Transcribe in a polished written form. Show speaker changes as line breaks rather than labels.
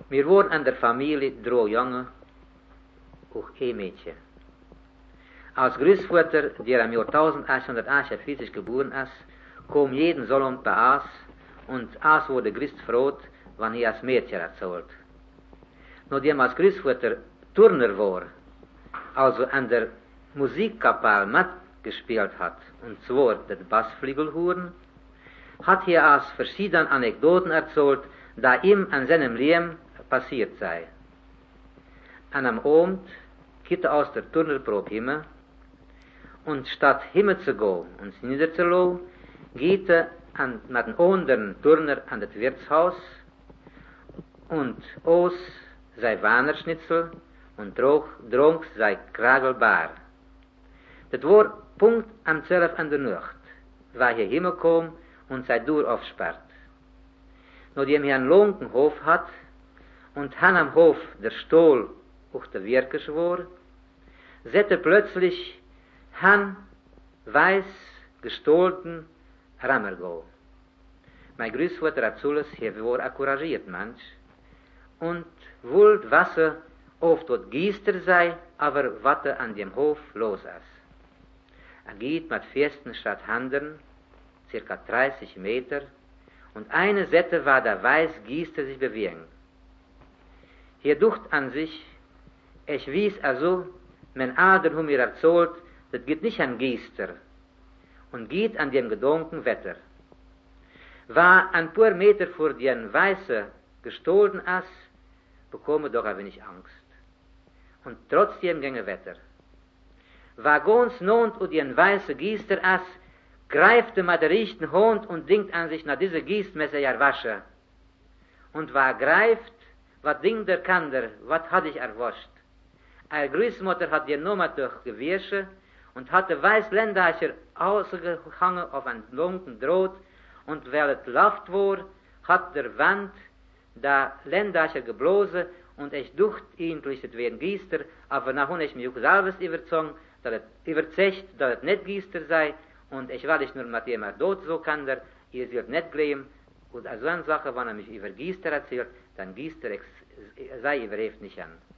Wir waren an der Familie 3 Jungen und ein Mädchen. Als Großvater, der im Jahr 1848 geboren ist, kam jeden Sonntag bei uns und uns wurde Christ freut, wenn er als Mädchen erzählt. Nachdem als Großvater Turner war, also an der Musikkapelle mitgespielt hat, und zwar das Bassflügelhorn, hat er als verschiedene Anekdoten erzählt, da ihm an seinem Leben passiert sei. An einem Abend geht er aus der Turnerprobe himmel und statt himmel zu gehen und sich niederzulassen, geht er mit einem anderen Turner an das Wirtshaus und aus sei Wahnerschnitzel und dronk sei Kragelbar. Das war Punkt am 12 an der Nacht, weil er hingekommen und sei Tür aufsperrt. Nachdem er einen langen Hof hat und han am Hof der Stohl auch der Wirkers war, sette plötzlich han weiß gestohlten Rammergau. Mein Großvater hat zules, er war ein couragiert Mensch und wollt Wasser auf dort Giester sei, aber watte an dem Hof los ist. Geht mit festen statt Handern, circa 30 Meter, und eine Sette war der weiß Giester sich bewegen. Hier ducht an sich, ich wies also, mein Ader hum mir erzählt, das geht nicht an Giester, und geht an dem Gedanken Wetter. War ein paar Meter vor den Weiße gestohlen ist, bekomme doch ein wenig Angst. Und trotzdem ginge Wetter. War ganz nont und den Weiße Giester ist, greifte mit der rechten Hand und denkt an sich nach dieser Gießmesser ja wasche. Und war greift, was denkt der Kander, was hat ich erwascht. Eine Großmutter hat die Nummer durchgewäscht und hatte Weißländacher ausgehangen auf einen langen Draht, und weil es Luft war, hat der Wand da Ländacher geblasen und ich ducht eigentlich, es wären Giester, aber nachher ich mich auch selbst überzogen, dass es nicht Giester sei, und ich will nicht nur mit dem dort so kann der, ihr sollt nicht glauben, und als so eine Sache, wenn mich über Giester erzählt, dann Giester sei überhaupt nicht an.